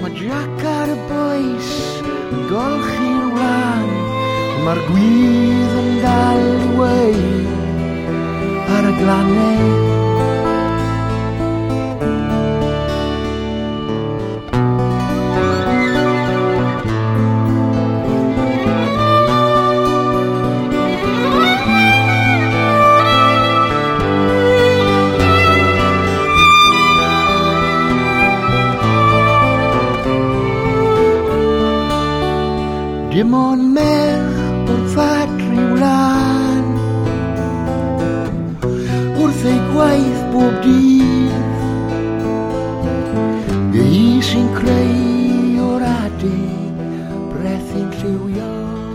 Mae Jack ar y boes yn golchi'r wlan, mae'r gwydd yn dal i wei ar y glannau. Dim ond merch wrth ffatri wlan, wrth ei gwaith bob dydd. Fe hi sy'n creu o'r adeg, brethu'n lliwio.